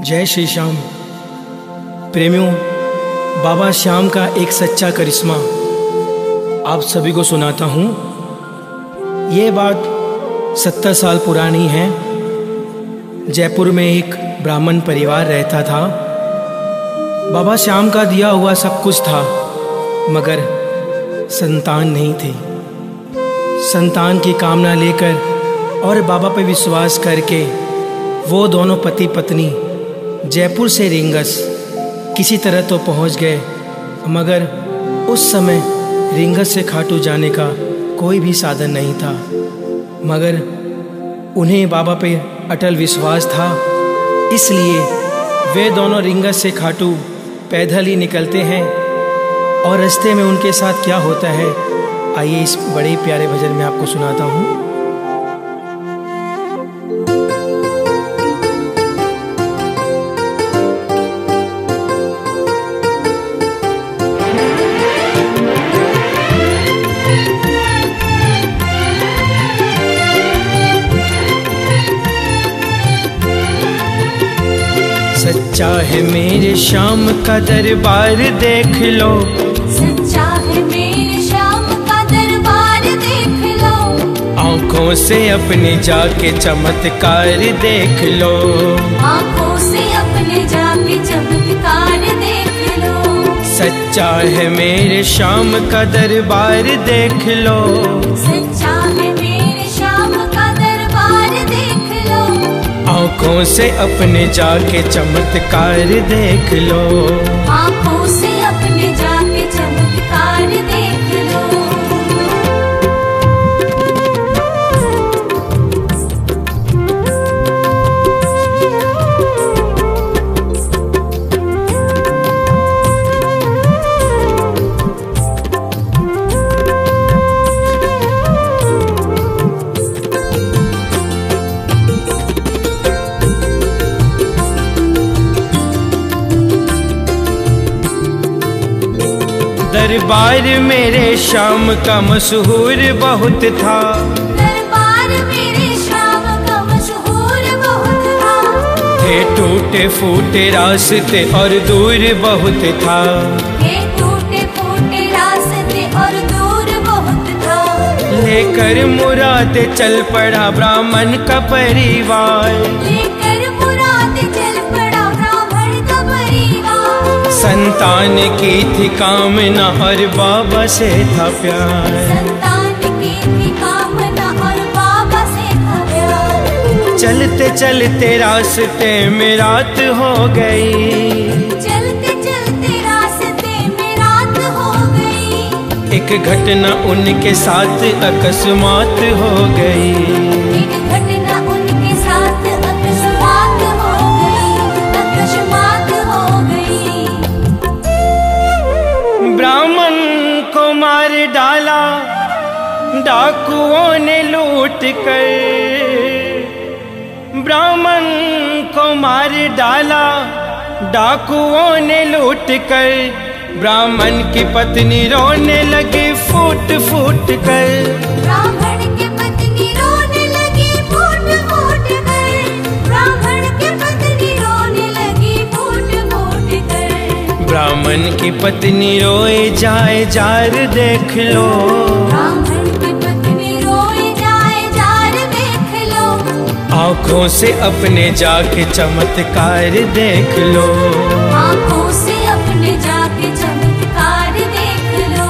जय श्री श्याम। प्रेमियों, बाबा श्याम का एक सच्चा करिश्मा आप सभी को सुनाता हूँ। ये बात 70 साल पुरानी है। जयपुर में एक ब्राह्मण परिवार रहता था। बाबा श्याम का दिया हुआ सब कुछ था, मगर संतान नहीं थी। संतान की कामना लेकर और बाबा पर विश्वास करके वो दोनों पति पत्नी जयपुर से रींगस किसी तरह तो पहुंच गए, मगर उस समय रींगस से खाटू जाने का कोई भी साधन नहीं था। मगर उन्हें बाबा पे अटल विश्वास था, इसलिए वे दोनों रींगस से खाटू पैदल ही निकलते हैं। और रास्ते में उनके साथ क्या होता है, आइए इस बड़े प्यारे भजन में आपको सुनाता हूँ। सच्चा है मेरे श्याम का दरबार देख लो, सच्चा है मेरे श्याम का दरबार देख लो। आँखों से अपने जाके चमत्कार देख लो, आँखों से अपने जाके चमत्कार देख लो। सच्चा है मेरे श्याम का दरबार देख लो, सच्चा है मेरे श्याम का दरबार देख लो। आँखों से अपने जाके चमत्कार देख लो, आँखों से अपने जाके चमत्कार देख लो। दरबार मेरे श्याम का मशहूर बहुत था, दरबार मेरे श्याम का मशहूर बहुत था। थे टूटे फूटे रास्ते और दूर बहुत था, थे टूटे फूटे रास्ते और दूर बहुत था। लेकर मुराद चल पड़ा ब्राह्मण का परिवार, लेकर मुराद चल पड़ा ब्राह्मण का परिवार। संतान की थी कामना और बाबा से था प्यार, संतान की थी कामना और बाबा से था प्यार। चलते चलते रास्ते में रात हो गई, चलते चलते रास्ते में रात हो गई। एक घटना उनके साथ अकस्मात हो गई, एक घटना उनके साथ अकस्मात हो गई, अकस्मात हो गई। ब्राह्मण को मार डाला डाकुओं ने लूट कर, ब्राह्मण को मार डाला डाकुओं ने लूट कर। ब्राह्मण की पत्नी रोने लगी फूट फूट कर, ब्राह्मण की पत्नी रोने लगी फूट फूट कर। ब्राह्मण की पत्नी रोने लगी फूट फूट कर। ब्राह्मण की पत्नी रोए जाए जार देख लो, ब्राह्मण की पत्नी रोए जाए जार देख लो। आँखों से अपने जाके चमत्कार देख लो, आँखों से अपने जाके चमत्कार देख लो।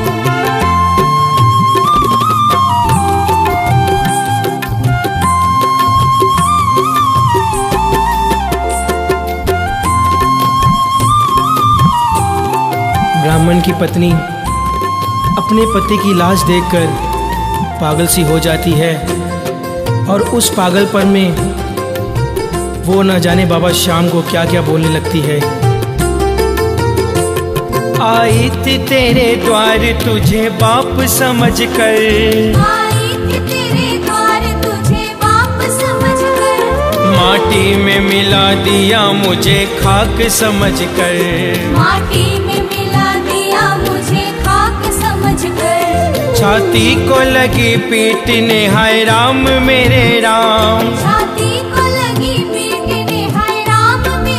ब्राह्मण की पत्नी अपने पति की लाश देखकर पागल सी हो जाती है, और उस पागलपन में वो न जाने बाबा श्याम को क्या क्या बोलने लगती है। आई थी तेरे द्वार तुझे बाप समझ कर, आई थी तेरे द्वार तुझे बाप समझ कर। माटी में मिला दिया मुझे खाक समझ कर, माटी में मिला दिया मुझे खाक समझ कर। छाती को लगी पीटने हाय राम मेरे राम, छाती को लगी पीटने हाय राम मेरे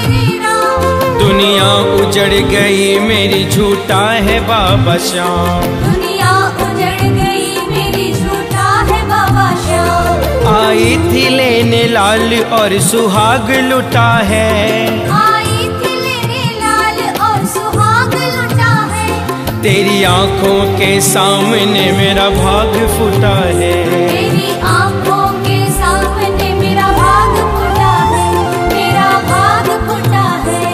दुनिया उजड़ गई मेरी, झूठा है बाबा श्याम। दुनिया उजड़ गई मेरी, झूठा है बाबा श्याम। आई थी लेने लाल और सुहाग लुटा है, आई थी लेने लाल और सुहाग लुटा है। तेरी आंखों के सामने मेरा भाग फूटा है। तेरी आंखों के सामने मेरा भाग फूटा है, मेरा भाग फूटा है।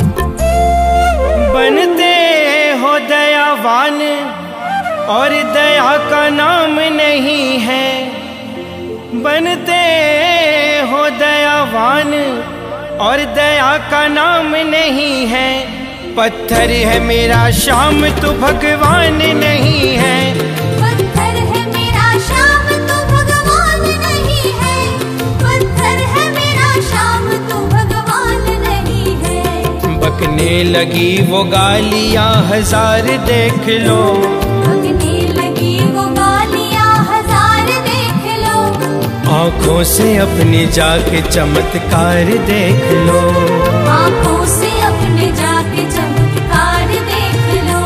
बनते हो दयावान और दया का नाम नहीं है, बनते हो दयावान और दया का नाम नहीं है। पत्थर है मेरा श्याम तू भगवान नहीं है, पत्थर है मेरा श्याम तू भगवान नहीं है। पत्थर है मेरा श्याम तू भगवान नहीं है। बकने लगी वो गालियां हजार देख लो, बकने लगी वो गालियां हजार देख लो। आंखों से अपनी जाके चमत्कार देख लो, आंखों से अपने जाके चमत्कार देख लो।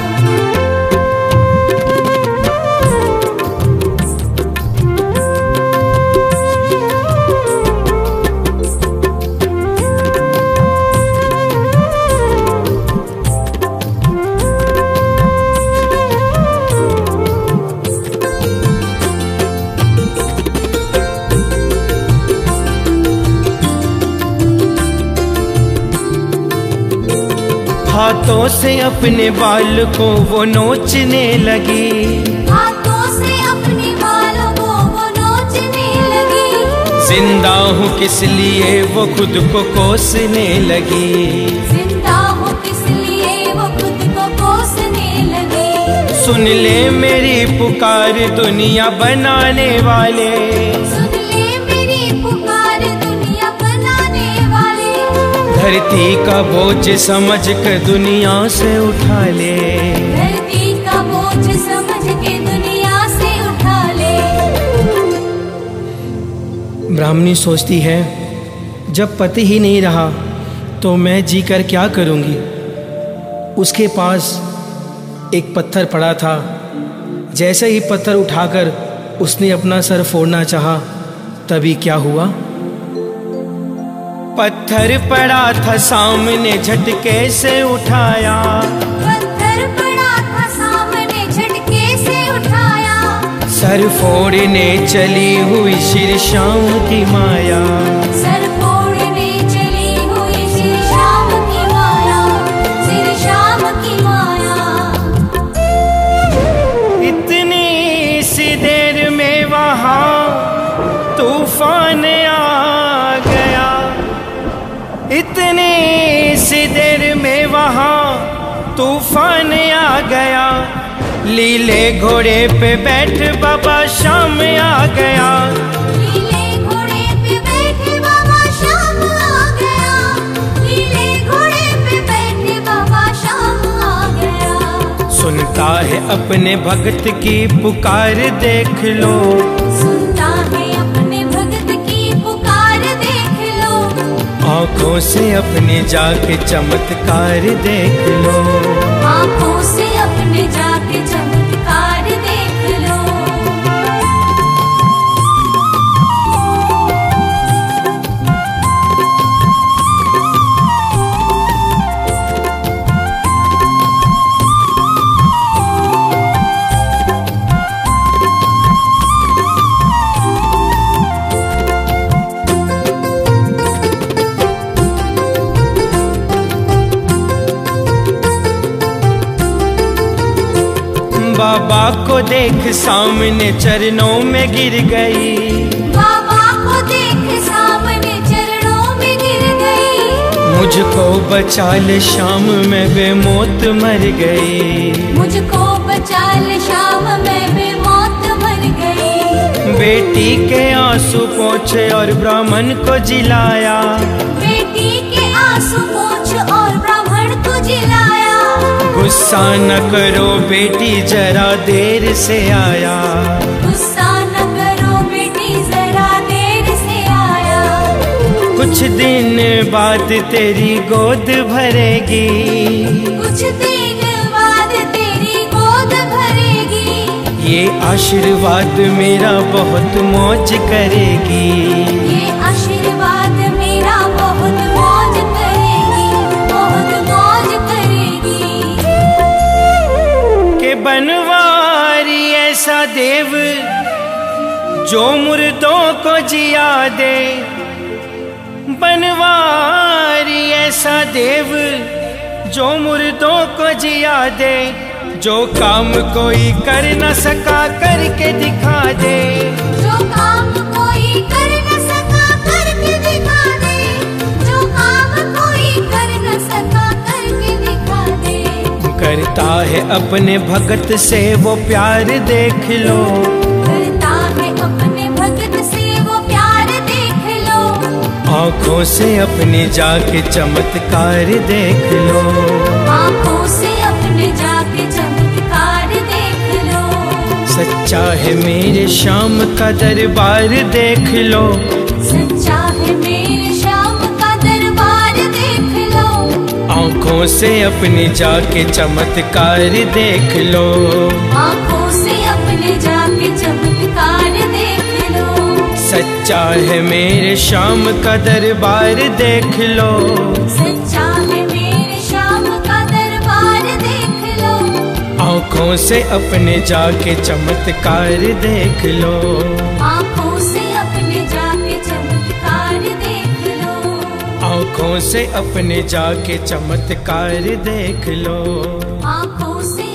हाथों से अपने बाल को वो नोचने लगी, हाथों से अपने बालों को वो नोचने लगी। जिंदा हूँ किस लिए वो खुद को कोसने लगी, जिंदा हूँ किस लिए वो खुद को कोसने लगी। सुन ले मेरी पुकार दुनिया बनाने वाले, सुन ले मेरी पुकार दुनिया बनाने वाले। धरती का बोझ समझ कर दुनिया से उठा ले, धरती का बोझ समझ के दुनिया से उठा ले। ब्राह्मणी सोचती है जब पति ही नहीं रहा तो मैं जी कर क्या करूँगी। उसके पास एक पत्थर पड़ा था, जैसे ही पत्थर उठाकर उसने अपना सर फोड़ना चाहा, तभी क्या हुआ। पत्थर पड़ा था सामने झटके से उठाया, पत्थर पड़ा था सामने झटके से उठाया। सर फोड़ने चली हुई श्री श्याम की माया, सर फोड़ने चली हुई श्री श्याम की माया, श्री श्याम की माया। इतनी सी देर में वहाँ तूफान आ गया, इतनी सी देर में वहाँ तूफान आ गया। लीले घोड़े पे बैठ बाबा श्याम आ गया, लीले घोड़े पे बैठे बाबा श्याम आ गया। लीले घोड़े पे बैठे बाबा श्याम आ गया। सुनता है अपने भक्त की पुकार देख लो, सुनता है अपने भक्त की पुकार देख लो। आंखों से अपने जाके चमत्कार देख लो, आंखों से अपने जाके चमत्कार देख लो। बाबा को देख सामने चरणों में गिर गई, बाबा को देख सामने चरणों में गिर गई। मुझको बचा ले श्याम मैं बेमौत मर गई, मुझको बचा ले श्याम मैं बेमौत मर गई। बेटी के आंसू पोंछे और ब्राह्मण को जिलाया, बेटी के आंसू पोंछ और ब्राह्मण को जिलाया। गुस्सा न करो बेटी जरा देर से आया, गुस्सा न करो बेटी जरा देर से आया। कुछ दिन बाद तेरी गोद भरेगी, कुछ दिन बाद तेरी गोद भरेगी। ये आशीर्वाद मेरा बहुत मौज करेगी, ये आशीर्वाद मेरा बहुत मौज करेगी, बहुत मौज करेगी। के बनवारी ऐसा देव जो मुर्दों को जिया दे, बनवारी ऐसा देव जो मुर्दों को जिया दे, जो काम कोई कर न सका करके दिखा दे, जो काम कोई कर न सका करके दिखा दे, जो काम कोई कर न सका करके दिखा दे। करता है अपने भगत से वो प्यार देख लो, करता है अपने भगत से वो प्यार देख लो। आँखों से अपनी जाके चमत्कार देख लो, आँखों से अपने जाके चमत्कार देख लो। सच्चा है मेरे श्याम का दरबार देख लो, सच्चा है मेरे श्याम का दरबार देख लो। आँखों से अपनी जाके चमत्कार देख लो, आँखों से अपने जाके चमत्कार देख लो। सच्चा है मेरे श्याम का दरबार देख लो, सच्चा है मेरे श्याम का दरबार देख लो। आँखों से अपने जाके चमत्कार देख लो, आँखों से अपने जाके चमत्कार देख लो। आँखों से अपने जाके चमत्कार देख लो। आँखों से